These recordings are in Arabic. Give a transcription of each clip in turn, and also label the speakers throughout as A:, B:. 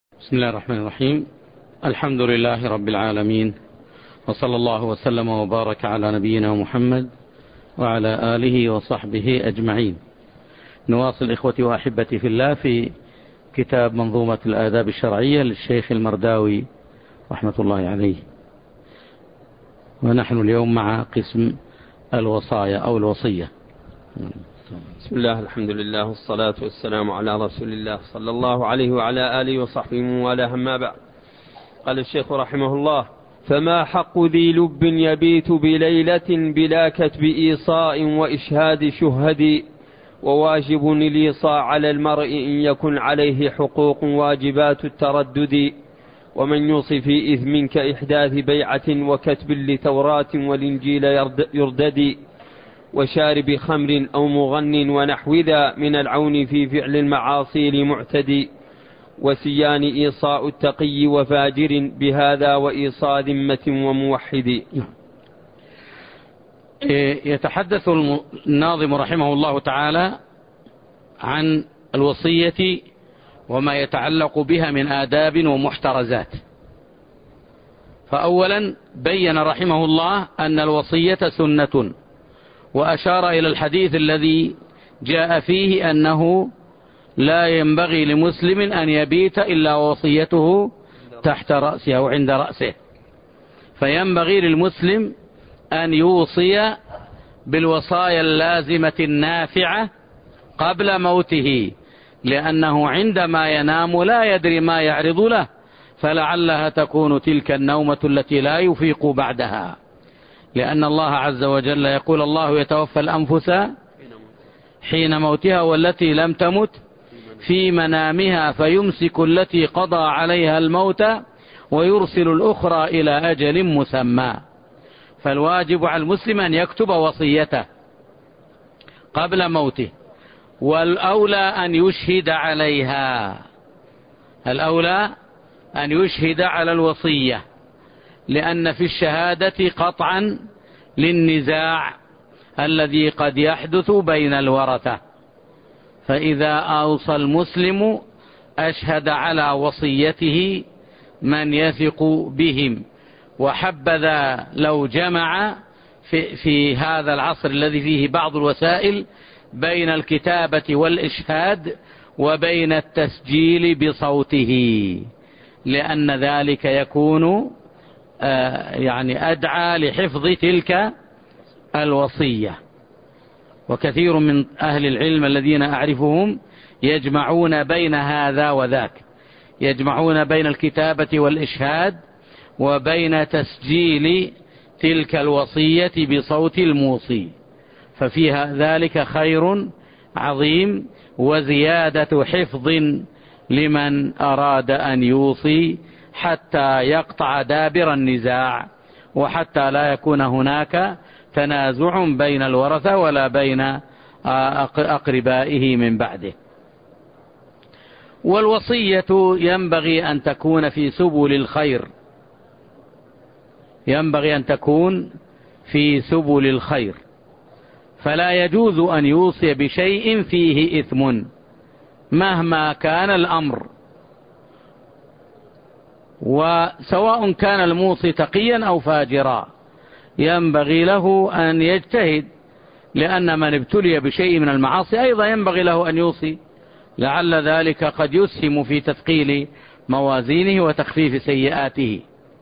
A: بسم الله الرحمن الرحيم. الحمد لله رب العالمين، وصلى الله وسلم وبارك على نبينا محمد وعلى آله وصحبه أجمعين. نواصل إخوتي وأحبتي في الله في كتاب منظومة الآداب الشرعية للشيخ المرداوي رحمة الله عليه، ونحن اليوم مع قسم الوصايا أو الوصية.
B: بسم الله، الحمد لله، والصلاة والسلام على رسول الله صلى الله عليه وعلى آله وصحبه وعلى ما بعد. قال الشيخ رحمه الله: فما حق ذي لب يبيت بليلة بلا كتب إيصاء وإشهاد شهد، وواجب الإيصاء على المرء إن يكن عليه حقوق واجبات التردد، ومن يوصي في إثم كإحداث بيعة وكتب لتوراة والإنجيل يردد، وشارب خمر أو مغن ونحو ذا من العون في فعل المعاصي لمعتدي، وسيان إيصاء التقي وفاجر بهذا وإيصاء ذمة وموحد.
A: يتحدث الناظم رحمه الله تعالى عن الوصية وما يتعلق بها من آداب ومحترزات. فأولا بين رحمه الله أن الوصية سنة، وأشار إلى الحديث الذي جاء فيه أنه لا ينبغي لمسلم أن يبيت إلا وصيته تحت رأسه أو عند رأسه، فينبغي للمسلم أن يوصي بالوصايا اللازمة النافعة قبل موته، لأنه عندما ينام لا يدري ما يعرض له، فلعلها تكون تلك النومة التي لا يفيق بعدها، لأن الله عز وجل يقول: الله يتوفى الأنفس حين موتها والتي لم تمت في منامها فيمسك التي قضى عليها الموت ويرسل الأخرى إلى أجل مسمى. فالواجب على المسلم أن يكتب وصيته قبل موته، والأولى أن يشهد عليها، الأولى أن يشهد على الوصية، لأن في الشهادة قطعا للنزاع الذي قد يحدث بين الورثة، فإذا أوصى المسلم أشهد على وصيته من يثق بهم. وحبذا لو جمع في هذا العصر الذي فيه بعض الوسائل بين الكتابة والإشهاد وبين التسجيل بصوته، لأن ذلك يكون أدعى لحفظ تلك الوصية. وكثير من أهل العلم الذين أعرفهم يجمعون بين هذا وذاك، يجمعون بين الكتابة والإشهاد وبين تسجيل تلك الوصية بصوت الموصي، ففيها ذلك خير عظيم وزيادة حفظ لمن أراد أن يوصي، حتى يقطع دابر النزاع، وحتى لا يكون هناك تنازع بين الورثة ولا بين أقربائه من بعده. والوصية ينبغي أن تكون في سبل الخير، ينبغي أن تكون في سبل الخير، فلا يجوز أن يوصي بشيء فيه إثم مهما كان الأمر، وسواء كان الموصي تقيا أو فاجرا ينبغي له أن يجتهد، لأن من ابتلي بشيء من المعاصي أيضا ينبغي له أن يوصي، لعل ذلك قد يسهم في تثقيل موازينه وتخفيف سيئاته.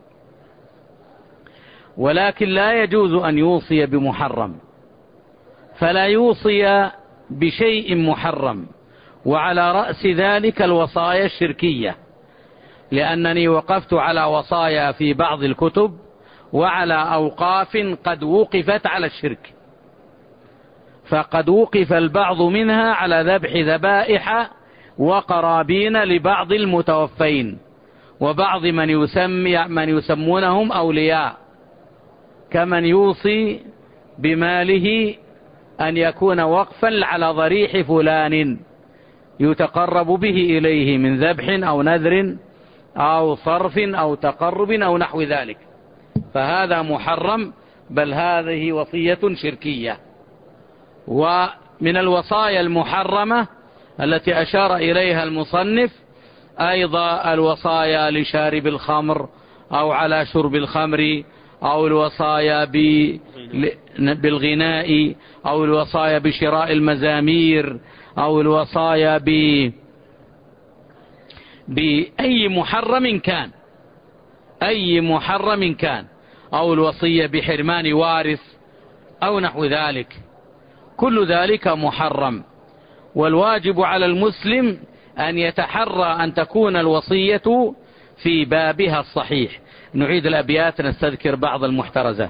A: ولكن لا يجوز أن يوصي بمحرم، فلا يوصي بشيء محرم، وعلى رأس ذلك الوصايا الشركية، لأنني وقفت على وصايا في بعض الكتب وعلى أوقاف قد وقفت على الشرك، فقد وقف البعض منها على ذبح ذبائح وقرابين لبعض المتوفين وبعض من يسمونهم أولياء، كمن يوصي بماله أن يكون وقفا على ضريح فلان يتقرب به إليه من ذبح أو نذر أو صرف أو تقرب أو نحو ذلك، فهذا محرم، بل هذه وصية شركية. ومن الوصايا المحرمة التي أشار إليها المصنف أيضا الوصايا لشارب الخمر أو على شرب الخمر، أو الوصايا بالغناء، أو الوصايا بشراء المزامير، أو الوصايا بأي محرم كان، أي محرم كان، أو الوصية بحرمان وارث أو نحو ذلك، كل ذلك محرم. والواجب على المسلم أن يتحرى أن تكون الوصية في بابها الصحيح. نعيد الأبيات، نستذكر بعض المحترزات.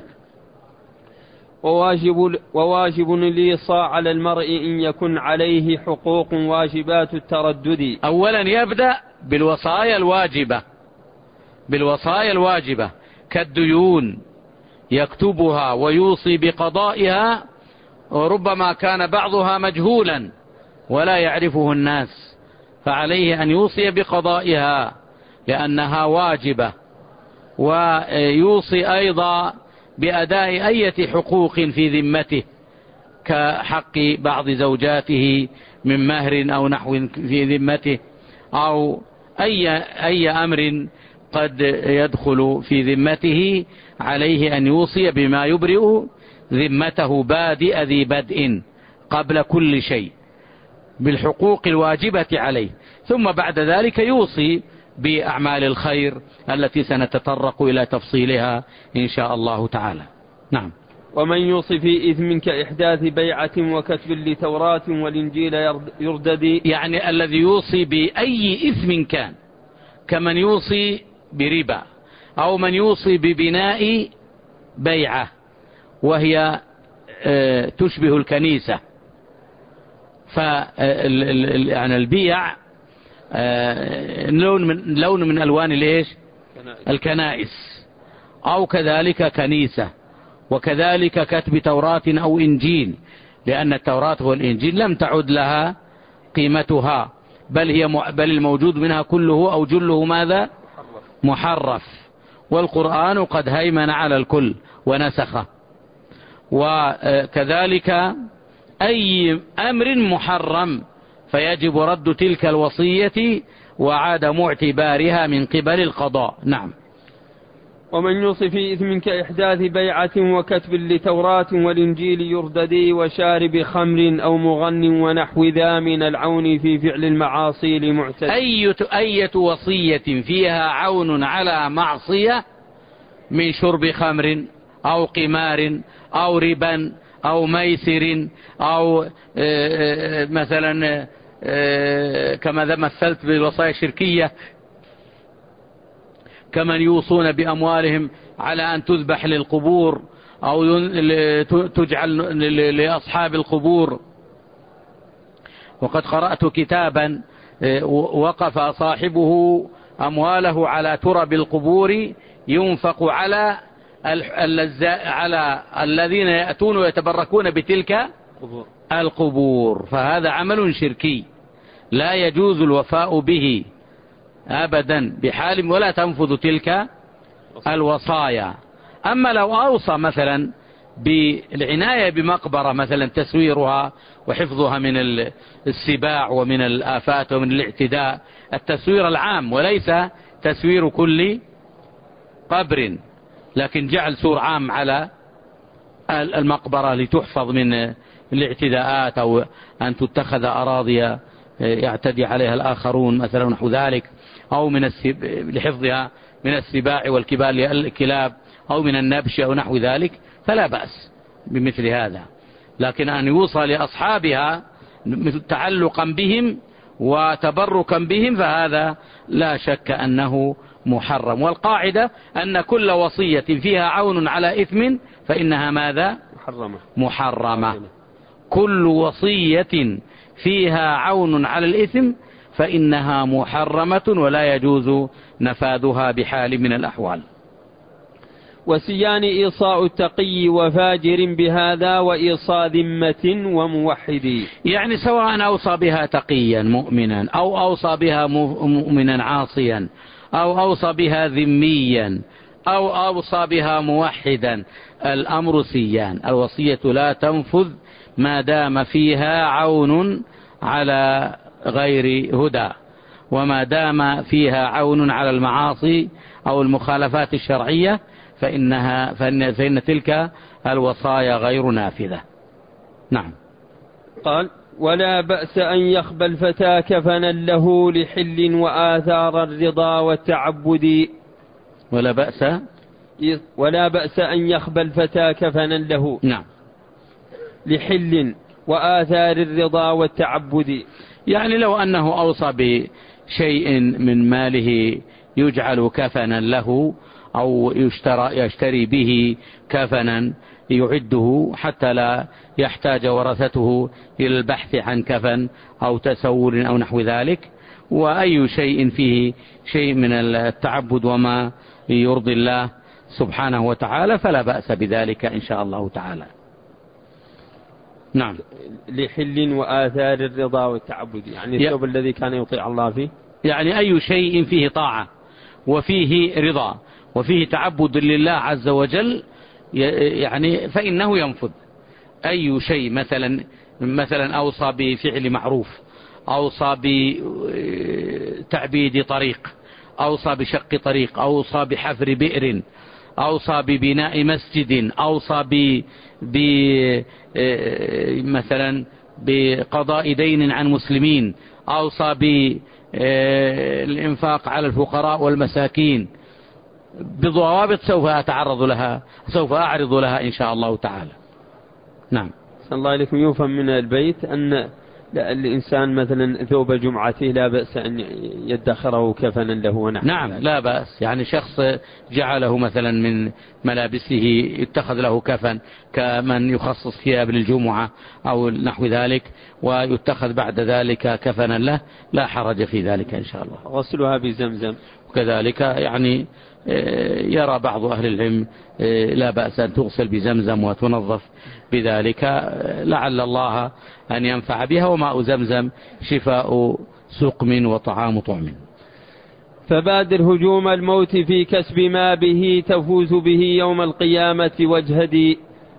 B: وواجب الإيصاء على المرء إن يكن عليه حقوق واجبات التردد.
A: أولا يبدأ بالوصايا الواجبة، بالوصايا الواجبة كالديون يكتبها ويوصي بقضائها، وربما كان بعضها مجهولا ولا يعرفه الناس، فعليه أن يوصي بقضائها لأنها واجبة. ويوصي أيضا بأداء أي حقوق في ذمته كحق بعض زوجاته من مهر أو نحو في ذمته، أو أي أمر قد يدخل في ذمته، عليه أن يوصي بما يبرئ ذمته بادئ ذي بدء قبل كل شيء بالحقوق الواجبة عليه. ثم بعد ذلك يوصي بأعمال الخير التي سنتطرق إلى تفصيلها إن شاء الله تعالى. نعم.
B: ومن يوصي في إثم كإحداث بيعة وكتب لتوراة والإنجيل يردد،
A: يعني الذي يوصي بأي إثم كان، كمن يوصي بربا، أو من يوصي ببناء بيعة وهي تشبه الكنيسة، يعني البيع لون من ألوان ليش الكنائس، أو كذلك كنيسة، وكذلك كتب توراة أو إنجيل، لأن التوراة والإنجيل لم تعد لها قيمتها، بل الموجود منها كله أو جله ماذا محرف، والقرآن قد هيمن على الكل ونسخه. وكذلك أي أمر محرم فيجب رد تلك الوصية وعدم اعتبارها من قبل القضاء. نعم.
B: ومن يوصي في إثم كإحداث بيعة وكتب لتوراة والإنجيل يرددي وشارب خمر أو مغن ونحو ذا من العون في فعل المعاصي لمعتد.
A: أية وصية فيها عون على معصية من شرب خمر أو قمار أو ربا أو ميسر أو مثلا كما مثلت بالوصايا الشركية كمن يوصون بأموالهم على أن تذبح للقبور أو تجعل لأصحاب القبور. وقد قرأت كتابا وقف صاحبه أمواله على تراب القبور ينفق على الذين يأتون ويتبركون بتلك القبور، فهذا عمل شركي لا يجوز الوفاء به أبدا بحال، ولا تنفذ تلك الوصايا. أما لو أوصى مثلا بالعناية بمقبرة مثلا تسويرها وحفظها من السباع ومن الآفات ومن الاعتداء، التسوير العام وليس تسوير كل قبر، لكن جعل سور عام على المقبرة لتحفظ من الاعتداءات أو أن تتخذ أراضي يعتدي عليها الآخرون مثلا نحو ذلك، أو لحفظها من السباع والكلاب أو من النبش أو نحو ذلك، فلا بأس بمثل هذا. لكن أن يوصى لأصحابها تعلقا بهم وتبركا بهم فهذا لا شك أنه محرم. والقاعدة أن كل وصية فيها عون على إثم فإنها ماذا محرمة. كل وصية فيها عون على الإثم فإنها محرمة ولا يجوز نفاذها بحال من الأحوال.
B: وسيان إيصاء التقي وفاجر بهذا وإيصاء ذمة وموحد،
A: يعني سواء أوصى بها تقيا مؤمنا أو أوصى بها مؤمنا عاصيا أو أوصى بها ذميا أو أوصى بها موحدا، الأمر سيان. الوصية لا تنفذ ما دام فيها عون على غير هدى. وما دام فيها عون على المعاصي أو المخالفات الشرعية فإن تلك الوصايا غير نافذة. نعم.
B: قال: ولا بأس أن يخبى الفتى كفنا له لحل وآثار الرضا والتعبد. ولا بأس أن يخبى الفتى كفنا له.
A: نعم.
B: لحل وآثار الرضا والتعبد.
A: يعني لو أنه أوصى بشيء من ماله يجعل كفنا له، أو يشتري به كفنا يعده حتى لا يحتاج ورثته إلى البحث عن كفن أو تسول أو نحو ذلك، وأي شيء فيه شيء من التعبد وما يرضي الله سبحانه وتعالى فلا بأس بذلك إن شاء الله تعالى. نعم.
B: لحل وآثار الرضا والتعبد، يعني الثوب الذي كان يطيع الله فيه،
A: يعني أي شيء فيه طاعة وفيه رضا وفيه تعبد لله عز وجل يعني فإنه ينفذ. أي شيء مثلا أوصى بفعل معروف، أوصى بتعبيد طريق، أوصى بشق طريق، أوصى بحفر بئر، أوصى ببناء مسجد، أوصى مثلا بقضاء دين عن مسلمين، أوصى بالإنفاق على الفقراء والمساكين بضوابط سوف أعرض لها إن شاء الله تعالى. نعم.
B: صلى الله عليكم. يفهم من البيت أن الإنسان مثلا ثوب جمعته لا بأس أن يدخره كفنا له ونحو.
A: نعم لا بأس، يعني شخص جعله مثلا من ملابسه يتخذ له كفن كمن يخصص ثياب للجمعة أو نحو ذلك ويتخذ بعد ذلك كفنا له، لا حرج في ذلك إن شاء الله.
B: غسلها بزمزم
A: وكذلك يعني يرى بعض أهل العلم لا بأس أن تغسل بزمزم وتنظف بذلك، لعل الله أن ينفع بها، وماء زمزم شفاء سقم وطعام طعم.
B: فبادر هجوم الموت في كسب ما به تفوز به يوم القيامة واجهدي.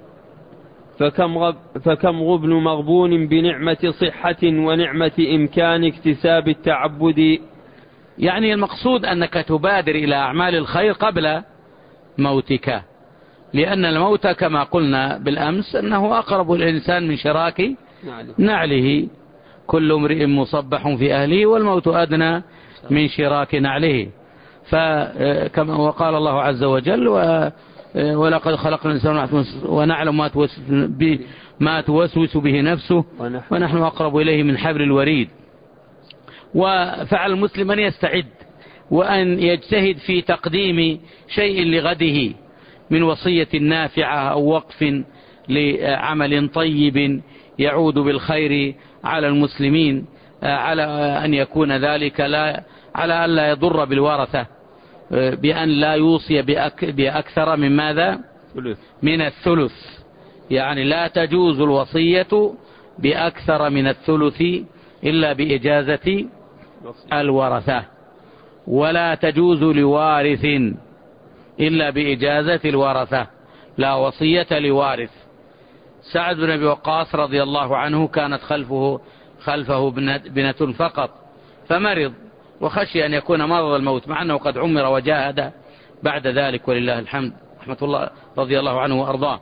B: فكم غبن مغبون بنعمة صحة ونعمة إمكان اكتساب التعبد.
A: يعني المقصود أنك تبادر إلى أعمال الخير قبل موتك، لأن الموت كما قلنا بالأمس أنه أقرب الإنسان من شراك نعله، كل امرئ مصبح في أهله والموت أدنى من شراك نعله. وقال الله عز وجل ولقد خلقنا الإنسان ونعلم ما توسوس به نفسه ونحن أقرب إليه من حبل الوريد. وفعل المسلم أن يستعد وأن يجتهد في تقديم شيء لغده من وصية نافعة أو وقف لعمل طيب يعود بالخير على المسلمين، على أن يكون ذلك على أن لا يضر بالورثة، بأن لا يوصي بأكثر من ماذا؟ من الثلث. يعني لا تجوز الوصية بأكثر من الثلث إلا بإجازة الورثة، ولا تجوز لوارث إلا بإجازة الورثة، لا وصية لوارث. سعد بن أبي وقاص رضي الله عنه كانت خلفه بنة فقط، فمرض وخشي أن يكون مرض الموت، مع أنه قد عمر وجاهد بعد ذلك ولله الحمد رحمة الله رضي الله عنه وأرضاه.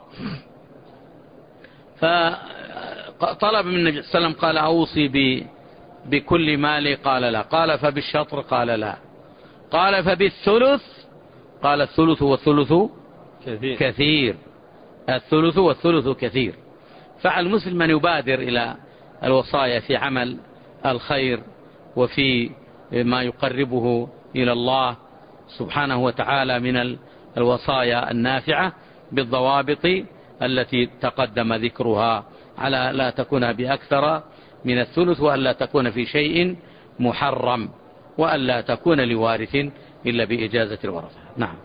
A: فطلب من النبي صلى الله عليه وسلم قال أوصي بكل مالي؟ قال لا. قال فبالشطر؟ قال لا. قال فبالثلث؟ قال الثلث والثلث كثير. الثلث والثلث كثير. فعلى المسلم أن يبادر إلى الوصايا في عمل الخير وفي ما يقربه إلى الله سبحانه وتعالى من الوصايا النافعة بالضوابط التي تقدم ذكرها، على لا تكون بأكثر من الثلث، وأن لا تكون في شيء محرم، وأن لا تكون لوارث إلا بإجازة الورثة. نعم.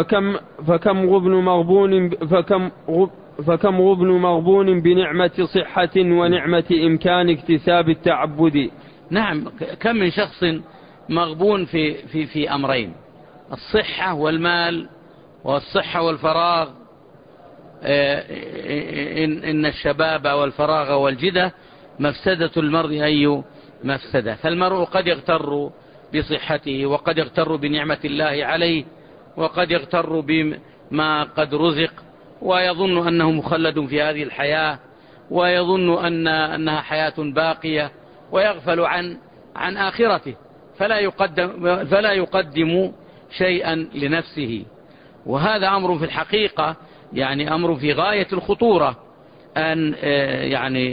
B: فكم غبن مغبون بنعمة صحة ونعمة إمكان اكتساب التعبد.
A: نعم. كم من شخص مغبون في أمرين: الصحة والمال، والصحة والفراغ. إن الشباب والفراغ والجدة مفسدة المرء أي مفسدة. فالمرء قد يغتر بصحته، وقد يغتر بنعمة الله عليه، وقد يغتر بما قد رزق، ويظن أنه مخلد في هذه الحياة، ويظن أنها حياة باقية، ويغفل عن آخرته، فلا يقدم شيئا لنفسه. وهذا أمر في الحقيقة يعني أمر في غاية الخطورة، أن يعني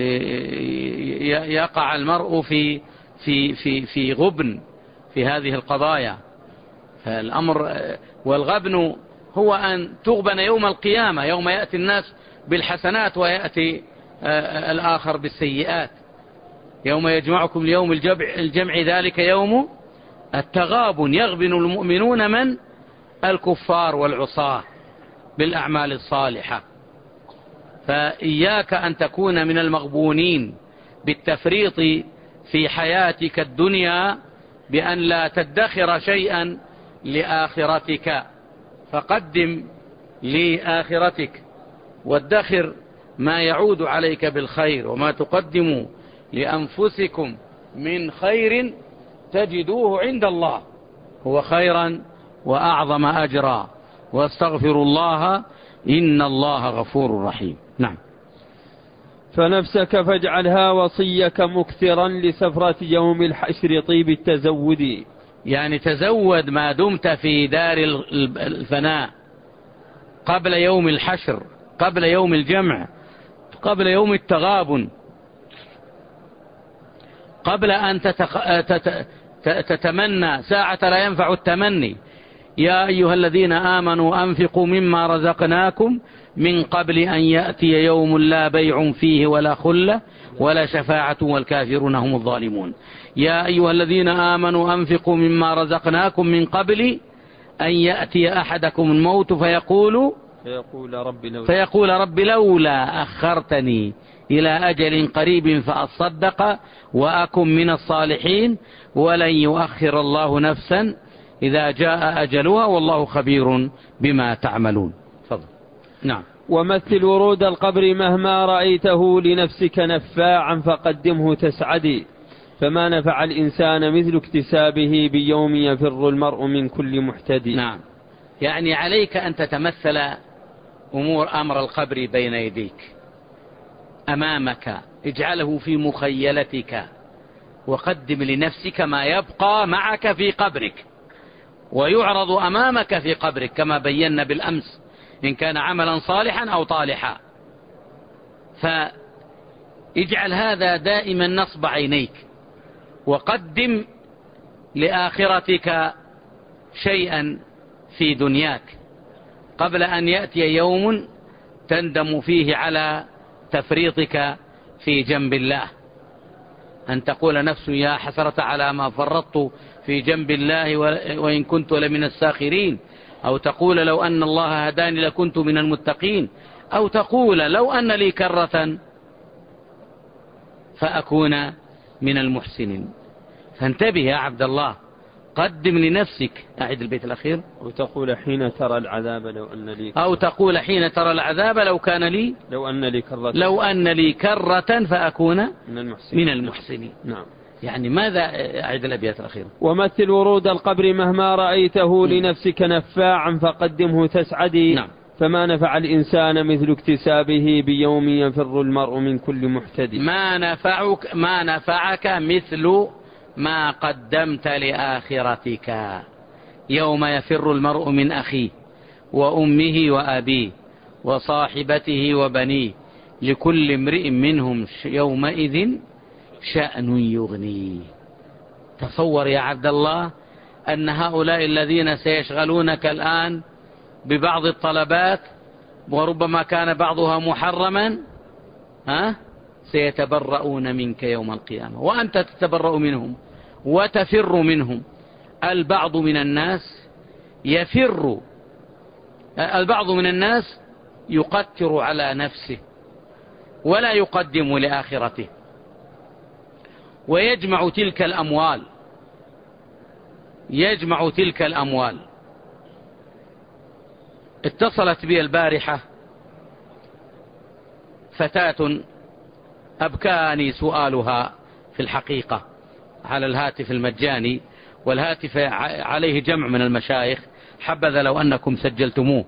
A: يقع المرء في غبن في هذه القضايا. فالأمر والغبن هو أن تغبن يوم القيامة، يوم يأتي الناس بالحسنات ويأتي الآخر بالسيئات. يوم يجمعكم ليوم الجمع ذلك يوم التغابن، يغبن المؤمنون من الكفار والعصاة بالأعمال الصالحة. فإياك أن تكون من المغبونين بالتفريط في حياتك الدنيا بأن لا تدخر شيئا لآخرتك، فقدم لآخرتك، وادخر ما يعود عليك بالخير، وما تقدموا لأنفسكم من خير تجدوه عند الله هو خيرا وأعظم أجرا، واستغفروا الله إن الله غفور رحيم. نعم.
B: فنفسك فاجعلها وصيك مكثرا لسفرة يوم الحشر طيب التزود.
A: يعني تزود ما دمت في دار الفناء، قبل يوم الحشر، قبل يوم الجمع، قبل يوم التغابن، قبل أن تتمنى ساعة لا ينفع التمني. يا أيها الذين آمنوا أنفقوا مما رزقناكم من قبل أن يأتي يوم لا بيع فيه ولا خلة ولا شفاعة والكافرون هم الظالمون. يا أيها الذين آمنوا أنفقوا مما رزقناكم من قبل أن يأتي أحدكم الموت فيقول رب لولا أخرتني إلى أجل قريب فأصدق وأكن من الصالحين ولن يؤخر الله نفسا إذا جاء أجلها والله خبير بما تعملون. فضل. نعم.
B: ومثل ورود القبر مهما رأيته لنفسك نفاعا فقدمه تسعدي، فما نفع الإنسان مثل اكتسابه بيوم يفر المرء من كل محتدي.
A: نعم. يعني عليك أن تتمثل أمر القبر بين يديك أمامك، اجعله في مخيلتك، وقدم لنفسك ما يبقى معك في قبرك ويعرض أمامك في قبرك كما بينا بالأمس، إن كان عملا صالحا أو طالحا. فاجعل هذا دائما نصب عينيك، وقدم لآخرتك شيئا في دنياك قبل أن يأتي يوم تندم فيه على تفريطك في جنب الله. أن تقول نفس يا حسرة على ما فرطت في جنب الله وإن كنت لمن الساخرين، أو تقول لو أن الله هداني لكنت من المتقين، أو تقول لو أن لي كرة فأكون من المحسنين. فانتبه يا عبد الله، قدم لنفسك. أعد البيت الأخير.
B: وتقول حين ترى العذاب لو أن لي كرة.
A: أو تقول حين ترى العذاب لو كان لي لو أن لي كرة فأكون من المحسنين.
B: نعم.
A: يعني ماذا؟ أعد الأبيات الأخيرة.
B: ومثل ورود القبر مهما رأيته لنفسك نفاعا فقدمه تسعدي.
A: نعم.
B: فما نفع الإنسان مثل اكتسابه بيوم يفر المرء من كل محتدي.
A: ما نفعك مثل ما قدمت لآخرتك يوم يفر المرء من أخيه وأمه وأبيه وصاحبته وبنيه لكل امرئ منهم يومئذ شأن يغنيه. تصور يا عبد الله أن هؤلاء الذين سيشغلونك الآن ببعض الطلبات وربما كان بعضها محرما سيتبرؤون منك يوم القيامة، وأنت تتبرأ منهم وتفر منهم. البعض من الناس يقتر على نفسه ولا يقدم لآخرته، ويجمع تلك الأموال. اتصلت بي البارحة فتاة أبكاني سؤالها في الحقيقة على الهاتف المجاني، والهاتف عليه جمع من المشايخ، حبذا لو أنكم سجلتموه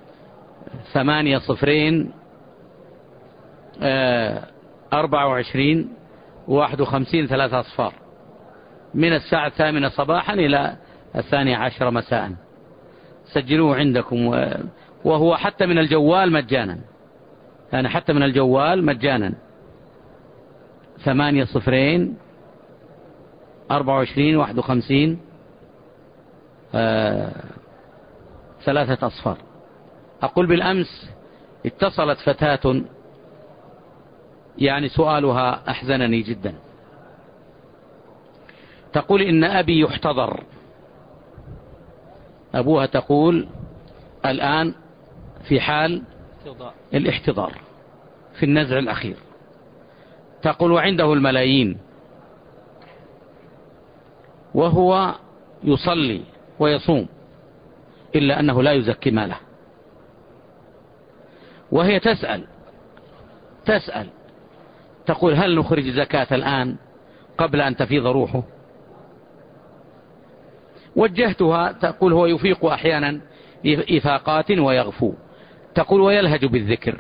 A: 8-0-24-51 3 أصفار من الساعة 8 صباحا إلى 12 مساء. سجلوه عندكم، وهو حتى من الجوال مجانا، يعني حتى من الجوال مجانا. 8-0-24-51 3 أصفار. أقول بالأمس اتصلت فتاة، يعني سؤالها أحزنني جدا. تقول إن أبي يحتضر، أبوها تقول الآن في حال الاحتضار في النزع الأخير. تقول وعنده الملايين وهو يصلي ويصوم إلا أنه لا يزكي ماله. وهي تسأل تقول هل نخرج زكاة الآن قبل أن تفيض روحه؟ وجهتها، تقول هو يفيق أحيانا إفاقات ويغفو، تقول ويلهج بالذكر.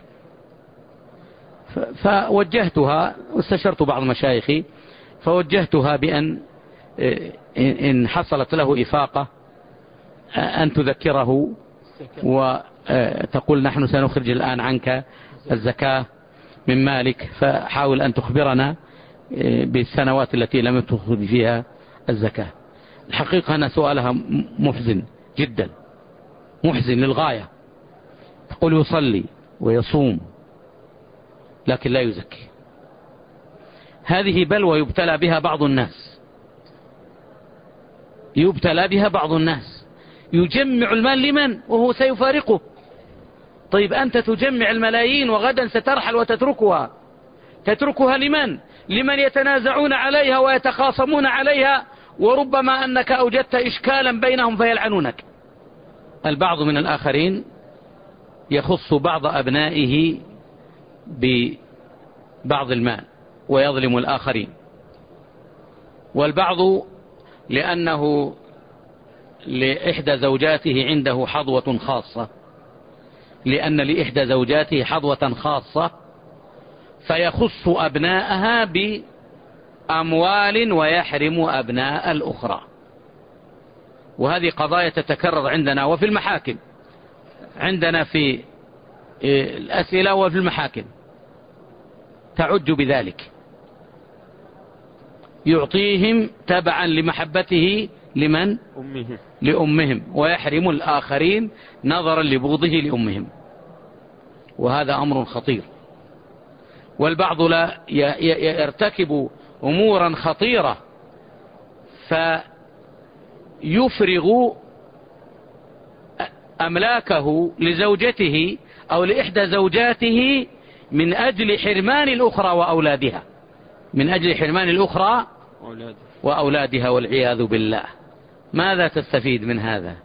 A: فوجهتها، واستشرت بعض مشايخي فوجهتها بأن إن حصلت له إفاقة أن تذكره وتقول نحن سنخرج الآن عنك الزكاة من مالك، فحاول أن تخبرنا بالسنوات التي لم تخرج فيها الزكاة. الحقيقة أن سؤالها محزن جدا، محزن للغاية. تقول يصلي ويصوم لكن لا يزكي. هذه بلوى يبتلى بها بعض الناس، يبتلى بها بعض الناس. يجمع المال لمن وهو سيفارقه؟ طيب أنت تجمع الملايين وغدا سترحل وتتركها، تتركها لمن يتنازعون عليها ويتخاصمون عليها، وربما أنك أوجدت إشكالا بينهم فيلعنونك. البعض من الآخرين يخص بعض أبنائه ببعض المال ويظلم الآخرين، والبعض لأنه لإحدى زوجاته عنده حظوة خاصة، لأن لإحدى زوجاته حظوة خاصة فيخص أبناءها بأموال ويحرم أبناء الأخرى. وهذه قضايا تتكرر عندنا وفي المحاكم، عندنا في الأسئلة وفي المحاكم تعج بذلك. يعطيهم تبعا لمحبته لمن؟ لأمهم، ويحرم الآخرين نظرا لبغضه لأمهم، وهذا أمر خطير. والبعض لا يرتكب أمورا خطيرة فيفرغ أملاكه لزوجته أو لإحدى زوجاته من أجل حرمان الأخرى وأولادها، من أجل حرمان الأخرى وأولادها والعياذ بالله. ماذا تستفيد من هذا؟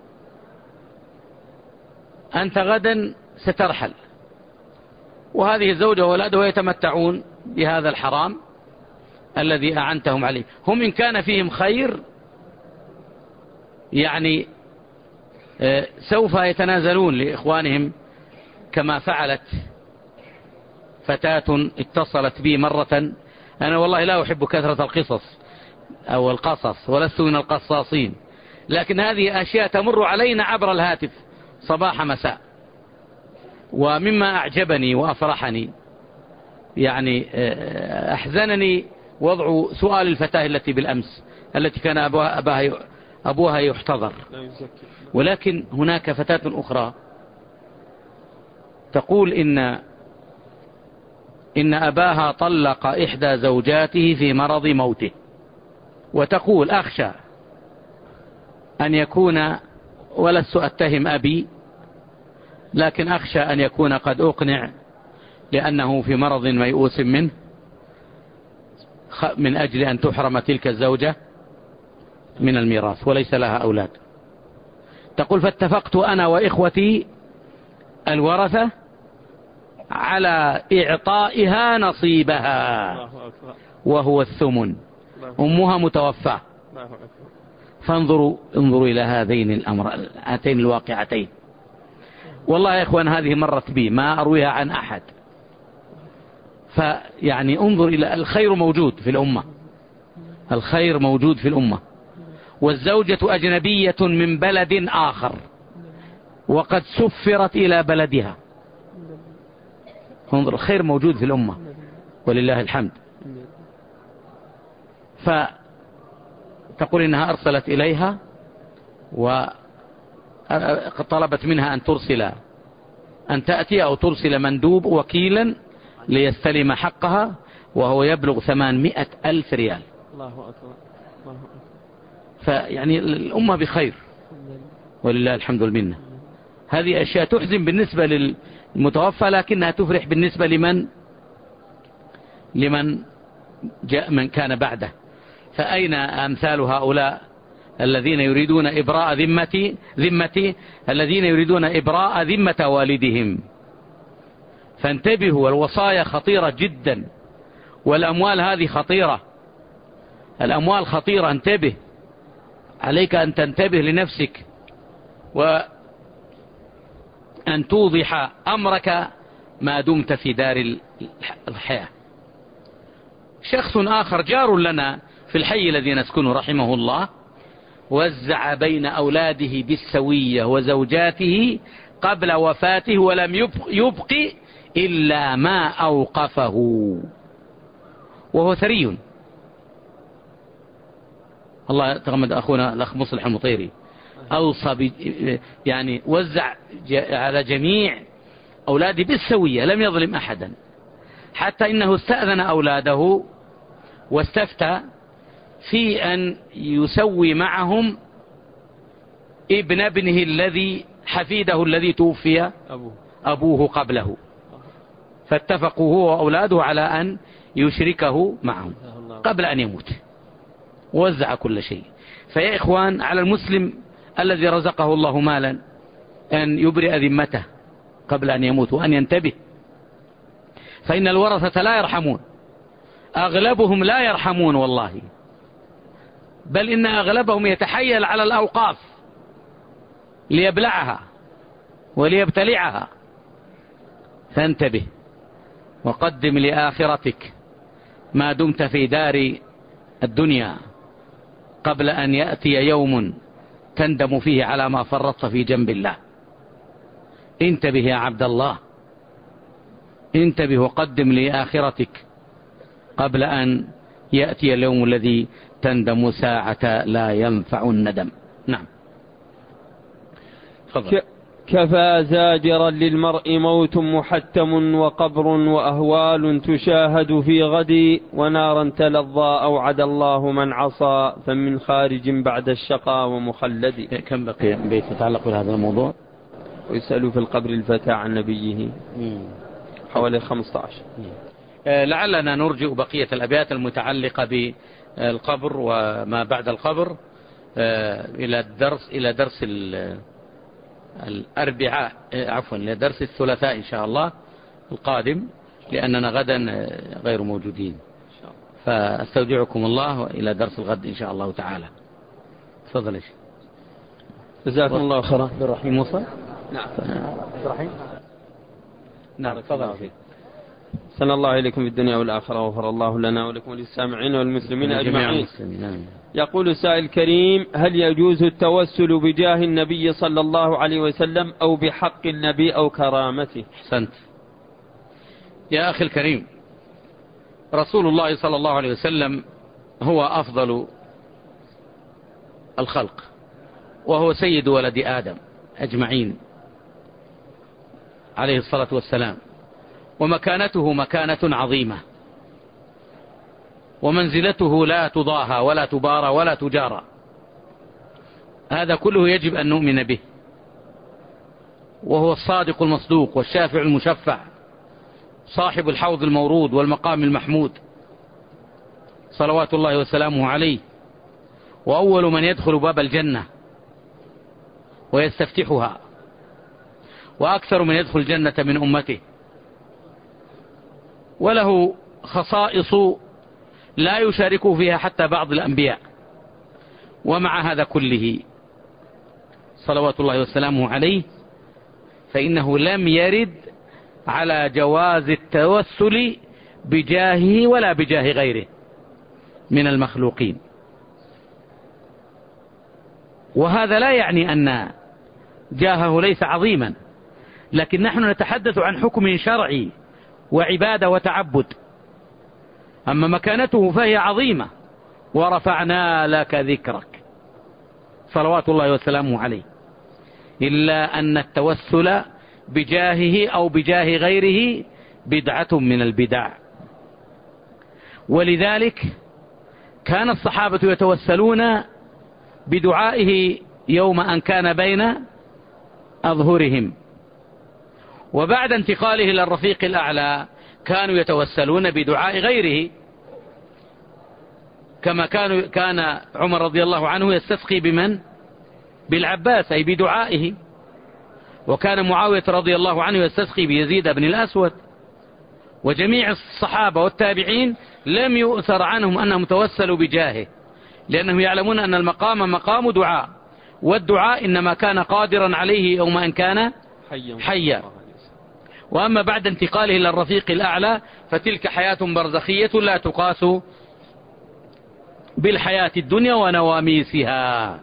A: أنت غدا سترحل، وهذه الزوجة وأولادها يتمتعون بهذا الحرام الذي أعنتهم عليه. هم إن كان فيهم خير يعني سوف يتنازلون لإخوانهم، كما فعلت فتاة اتصلت بي مرة. أنا والله لا أحب كثرة القصص أو القصص ولست من القصاصين، لكن هذه أشياء تمر علينا عبر الهاتف صباح مساء. ومما أعجبني وأفرحني يعني أحزنني وضع سؤال الفتاة التي بالأمس التي كان أبوها يحتضر. ولكن هناك فتاة أخرى تقول إن أباها طلق إحدى زوجاته في مرض موته، وتقول أخشى أن يكون، ولست أتهم أبي، لكن أخشى أن يكون قد أقنع لأنه في مرض ميؤوس منه من أجل أن تحرم تلك الزوجة من الميراث وليس لها أولاد. تقول فاتفقت أنا وإخوتي الورثة على إعطائها نصيبها وهو الثمن، أمها متوفى، فانظروا إلى هاتين الواقعتين. والله يا إخوان هذه مرت بي، ما أرويها عن أحد. فيعني انظر إلى الخير موجود في الأمة، الخير موجود في الأمة، والزوجة أجنبية من بلد آخر وقد سفرت إلى بلدها. انظر الخير موجود في الأمة ولله الحمد. فتقول إنها أرسلت إليها وطلبت منها أن تأتي أو ترسل مندوب وكيلا ليستلم حقها، وهو يبلغ 800,000 ريال.
B: الله أكبر.
A: فيعني الأمة بخير ولله الحمد والمنة. هذه أشياء تحزن بالنسبة للمتوفى، لكنها تفرح بالنسبة لمن جاء من كان بعده. فأين أمثال هؤلاء الذين يريدون إبراء ذمتي الذين يريدون إبراء ذمة والدهم؟ فانتبهوا، الوصايا خطيرة جدا، والأموال هذه خطيرة، الأموال خطيرة. انتبه، عليك أن تنتبه لنفسك وأن توضح أمرك ما دمت في دار الحياة. شخص آخر جار لنا في الحي الذي نسكنه رحمه الله وزع بين أولاده بالسوية وزوجاته قبل وفاته، ولم يبق إلا ما أوقفه، وهو ثري. الله يتغمد أخونا الأخ مصلح المطيري، أوصى يعني وزع على جميع أولاده بالسوية، لم يظلم أحدا، حتى إنه استأذن أولاده واستفتى في أن يسوي معهم ابن ابنه حفيده الذي توفي أبوه قبله، فاتفقوا هو وأولاده على أن يشركه معهم قبل أن يموت، ووزع كل شيء. فيا إخوان، على المسلم الذي رزقه الله مالا أن يبرئ ذمته قبل أن يموت، وأن ينتبه، فإن الورثة لا يرحمون، أغلبهم لا يرحمون والله، بل إن أغلبهم يتحيل على الأوقاف ليبلعها وليبتلعها. فانتبه وقدم لآخرتك ما دمت في دار الدنيا، قبل أن يأتي يوم تندم فيه على ما فرطت في جنب الله. انتبه يا عبد الله، انتبه وقدم لآخرتك قبل أن يأتي اليوم الذي تندم ساعة لا ينفع الندم. نعم.
B: كفى زاجرا للمرء موت محتم وقبر وأهوال تشاهد في غد ونارا تلظى أوعد الله من عصى فمن خارج بعد الشقاء ومخلد.
A: كم بقي بيت يتعلق بهذا الموضوع؟
B: ويسأل في القبر الفتى عن نبيه حوالي 15.
A: لعلنا نرجئ بقية الأبيات المتعلقة بالقبر وما بعد القبر إلى درس الأربعاء، عفوا لدرس الثلاثاء إن شاء الله القادم، لأننا غدا غير موجودين. فاستودعكم الله إلى درس الغد إن شاء الله تعالى. تفضل يا شيخ.
B: جزاكم الله خيرا.
A: عبد الرحيم وصل؟
B: نعم.
A: عبد الرحيم؟ نعم تفضل.
B: صلى الله عليكم في الدنيا والآخرة، وغفر الله لنا ولكم وللسامعين والمسلمين أجمعين. يقول سائل كريم: هل يجوز التوسل بجاه النبي صلى الله عليه وسلم أو بحق النبي أو كرامته؟
A: أحسنت يا أخي الكريم، رسول الله صلى الله عليه وسلم هو أفضل الخلق، وهو سيد ولد آدم أجمعين عليه الصلاة والسلام، ومكانته مكانة عظيمة، ومنزلته لا تضاهى ولا تبارى ولا تجارى. هذا كله يجب أن نؤمن به، وهو الصادق المصدوق والشافع المشفع، صاحب الحوض المورود والمقام المحمود صلوات الله وسلامه عليه، وأول من يدخل باب الجنة ويستفتحها، وأكثر من يدخل الجنة من أمته، وله خصائص لا يشاركه فيها حتى بعض الأنبياء، ومع هذا كله صلوات الله وسلامه عليه فإنه لم يرد على جواز التوسل بجاهه ولا بجاه غيره من المخلوقين. وهذا لا يعني أن جاهه ليس عظيما، لكن نحن نتحدث عن حكم شرعي وعبادة وتعبد. أما مكانته فهي عظيمة، ورفعنا لك ذكرك صلوات الله وسلامه عليه. إلا أن التوسل بجاهه أو بجاه غيره بدعة من البدع، ولذلك كان الصحابة يتوسلون بدعائه يوم أن كان بين أظهرهم، وبعد انتقاله إلى الرفيق الأعلى كانوا يتوسلون بدعاء غيره، كما كان عمر رضي الله عنه يستسقي بمن؟ بالعباس، أي بدعائه. وكان معاوية رضي الله عنه يستسقي بيزيد بن الأسود. وجميع الصحابة والتابعين لم يؤثر عنهم أنهم توسلوا بجاهه، لأنهم يعلمون أن المقام مقام دعاء، والدعاء إنما كان قادرا عليه يوم أن كان حيا. وأما بعد انتقاله إلى الرفيق الأعلى فتلك حياة برزخية لا تقاس بالحياة الدنيا ونواميسها،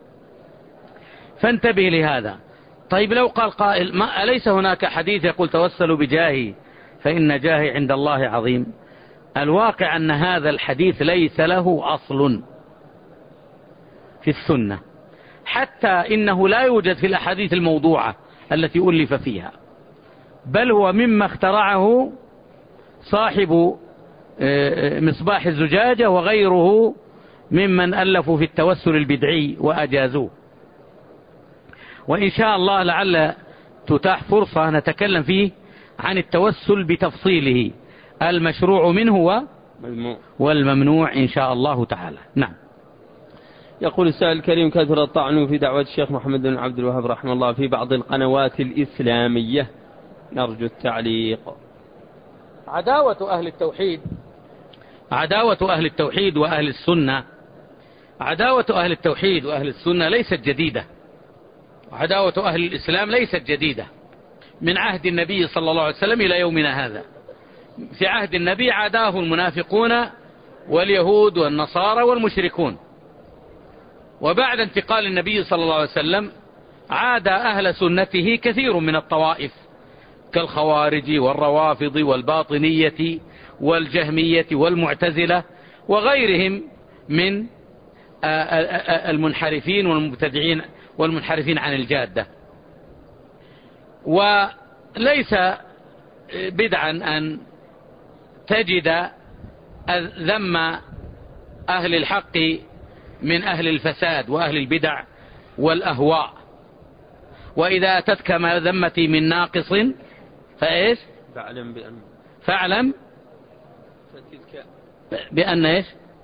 A: فانتبه لهذا. طيب لو قال قائل ما أليس هناك حديث يقول توسلوا بجاهي فإن جاهي عند الله عظيم؟ الواقع أن هذا الحديث ليس له أصل في السنة، حتى إنه لا يوجد في الأحاديث الموضوعة التي ألف فيها، بل هو مما اخترعه صاحب مصباح الزجاجة وغيره ممن ألفوا في التوسل البدعي وأجازوه. وإن شاء الله لعل تتاح فرصة نتكلم فيه عن التوسل بتفصيله، المشروع منه والممنوع إن شاء الله تعالى. نعم.
B: يقول السائل الكريم: كثر الطعن في دعوة الشيخ محمد بن عبد الوهاب رحمه الله في بعض القنوات الإسلامية، نرجو التعليق.
A: عداوة أهل التوحيد وأهل السنة، عداوة أهل التوحيد وأهل السنة ليست جديدة، عداوة أهل الإسلام ليست جديدة من عهد النبي صلى الله عليه وسلم إلى يومنا هذا. في عهد النبي عاداه المنافقون واليهود والنصارى والمشركون، وبعد انتقال النبي صلى الله عليه وسلم عاد أهل سنته كثير من الطوائف كالخوارج والروافض والباطنية والجهمية والمعتزلة وغيرهم من المنحرفين والمبتدعين والمنحرفين عن الجادة. وليس بدعا أن تجد ذم أهل الحق من أهل الفساد وأهل البدع والأهواء. وإذا أتتك مذمتي من ناقص فإيش؟ فاعلم بأن إيش؟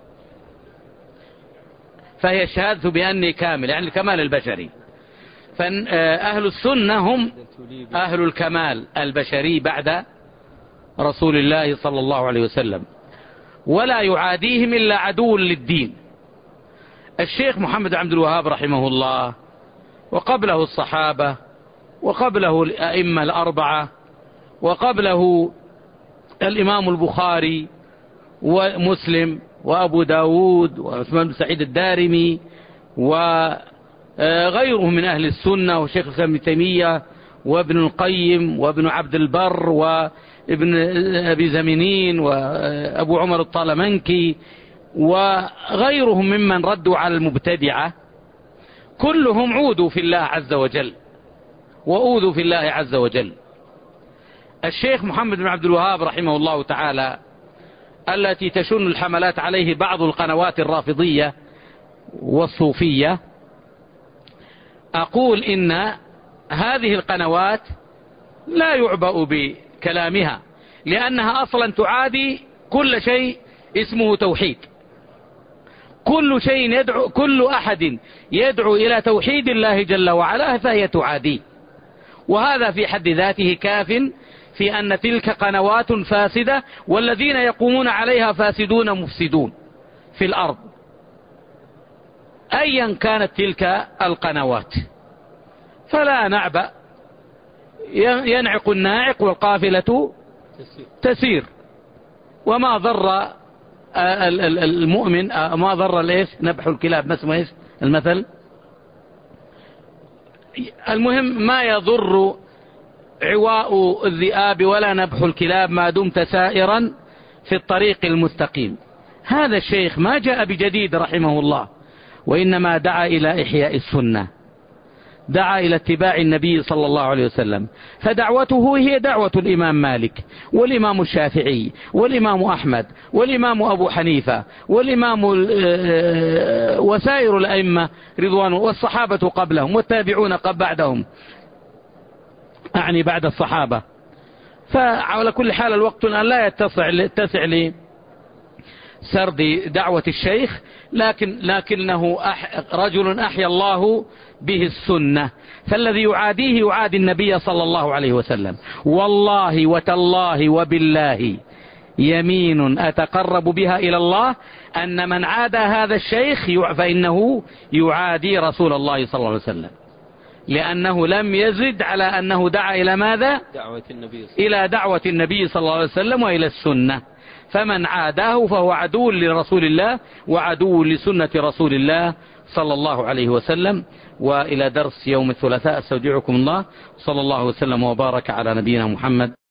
A: فهي الشهادة بأني كامل، يعني الكمال البشري. فأهل السنة هم أهل الكمال البشري بعد رسول الله صلى الله عليه وسلم، ولا يعاديهم إلا عدو للدين. الشيخ محمد بن عبد الوهاب رحمه الله وقبله الصحابة وقبله الأئمة الأربعة وقبله الإمام البخاري ومسلم وأبو داود وعثمان بن سعيد الدارمي وغيرهم من أهل السنة وشيخ الإسلام ابن تيمية وابن القيم وابن عبد البر وابن أبي زمنين وأبو عمر الطالمنكي وغيرهم ممن ردوا على المبتدعة، كلهم عودوا في الله عز وجل وأوذوا في الله عز وجل. الشيخ محمد بن عبد الوهاب رحمه الله تعالى التي تشن الحملات عليه بعض القنوات الرافضية والصوفية، أقول إن هذه القنوات لا يعبأ بكلامها، لأنها أصلا تعادي كل شيء اسمه توحيد. كل أحد يدعو إلى توحيد الله جل وعلا فهي تعاديه، وهذا في حد ذاته كاف في أن تلك قنوات فاسدة، والذين يقومون عليها فاسدون مفسدون في الأرض. أيا كانت تلك القنوات، فلا نعبأ، ينعق الناعق والقافلة تسير. وما ضر المؤمن، ما ضر نبح الكلاب، ما اسمه المثل. المهم ما يضر عواء الذئاب ولا نبح الكلاب ما دمت سائرا في الطريق المستقيم. هذا الشيخ ما جاء بجديد رحمه الله، وإنما دعا إلى إحياء السنة، دعا إلى اتباع النبي صلى الله عليه وسلم. فدعوته هي دعوة الإمام مالك والإمام الشافعي والإمام أحمد والإمام أبو حنيفة والإمام وسائر الأئمة رضوان، والصحابة قبلهم والتابعون بعدهم، أعني بعد الصحابة. فعلى كل حال الوقت الآن لا يتسع لسرد دعوة الشيخ، لكنه رجل أحيا الله به السنة. فالذي يعاديه يعادي النبي صلى الله عليه وسلم. والله وتالله وبالله يمين أتقرب بها إلى الله أن من عادى هذا الشيخ فإنه يعادي رسول الله صلى الله عليه وسلم، لأنه لم يزد على أنه دعا إلى ماذا؟ إلى دعوة النبي صلى الله عليه وسلم وإلى السنة. فمن عاداه فهو عدو لرسول الله وعدو لسنة رسول الله صلى الله عليه وسلم. وإلى درس يوم الثلاثاء استودعكم الله، صلى الله وسلم وبارك على نبينا محمد.